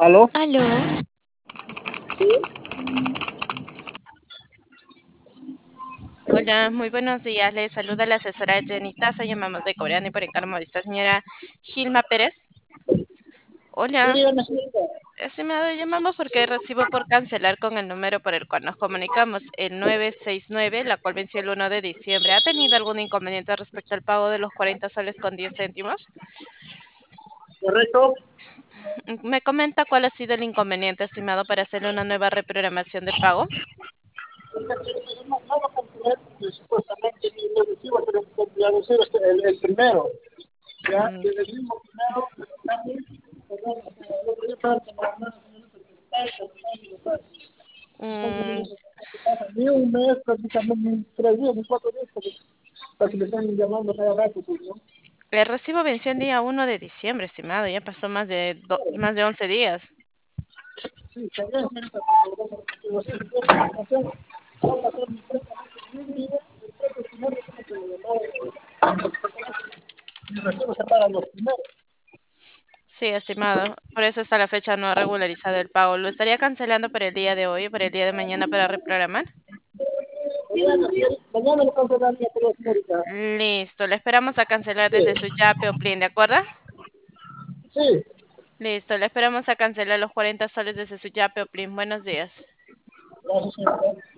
¿Aló? Aló, Sí, hola, muy buenos días. Les saluda la asesora Jenny Taza. Llamamos de Coreana y por encargo de esta señora Gilma Pérez. sí, Hola, dígame, señorita. estimado, llamamos porque recibo por cancelar con el número por el cual nos comunicamos, el 969, la cual venció el 1 de diciembre. ¿Ha tenido algún inconveniente respecto al pago de los 40 soles con 10 céntimos? Correcto. ¿Me comenta cuál ha sido el inconveniente, estimado, para hacerle una nueva reprogramación de pago? No lo cancelé porque supuestamente mi recibo se lo anunció el primero. Ya, Mm, desde el mismo primero, también, perdón, lo que yo estaba trabajando, mm, ni un mes, prácticamente, ni 3 días, ni 4 días, para que me están llamando cada rato, pues, ¿no? el recibo venció el día 1 de diciembre, estimado. Ya pasó más de 11 días. Sí, también, señorita, por favor, no sé si puede pasar, va a pasar un día, después del primero, como que mi recibo se paga los primeros. Sí, estimado. Por eso hasta la fecha no ha regularizado el pago. ¿Lo estaría cancelando para el día de hoy o para el día de mañana para reprogramar? Mañana lo cancelaría, pero señorita. Listo, le esperamos a cancelar Sí, desde su Yape o Plin, ¿de acuerdo? sí, Listo, le esperamos a cancelar los 40 soles desde su Yape o Plin. Buenos días. gracias, señorita.